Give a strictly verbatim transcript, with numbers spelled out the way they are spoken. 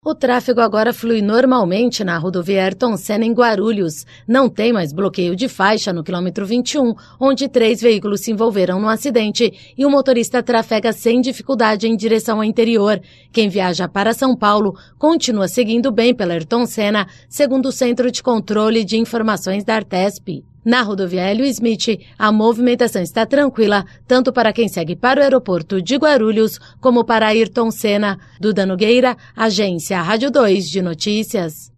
O tráfego agora flui normalmente na rodovia Ayrton Senna em Guarulhos. Não tem mais bloqueio de faixa no quilômetro vinte e um, onde três veículos se envolveram no acidente e o motorista trafega sem dificuldade em direção ao interior. Quem viaja para São Paulo continua seguindo bem pela Ayrton Senna, segundo o Centro de Controle de Informações da Artesp. Na rodovia Hélio Smith, a movimentação está tranquila, tanto para quem segue para o aeroporto de Guarulhos, como para Ayrton Senna. Duda Nogueira, Agência Rádio dois de Notícias.